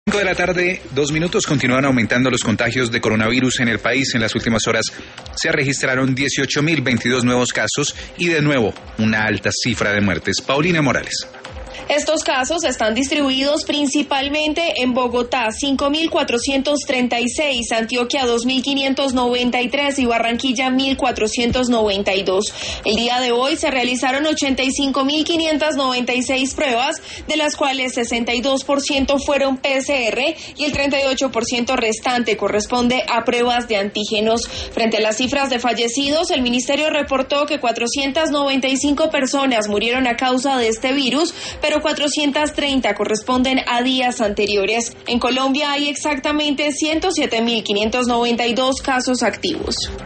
5 de la tarde, 2 minutos. Continúan aumentando los contagios de coronavirus en el país. En las últimas horas se registraron 18.022 nuevos casos y de nuevo una alta cifra de muertes. Paulina Morales. Estos casos están distribuidos principalmente en Bogotá, 5.436, Antioquia 2.593 y Barranquilla 1.492. El día de hoy se realizaron 85.596 pruebas, de las cuales 62% fueron PCR y el 38% restante corresponde a pruebas de antígenos. Frente a las cifras de fallecidos, el ministerio reportó que 495 personas murieron a causa de este virus, pero 430 corresponden a días anteriores. En Colombia hay exactamente 107.592 casos activos.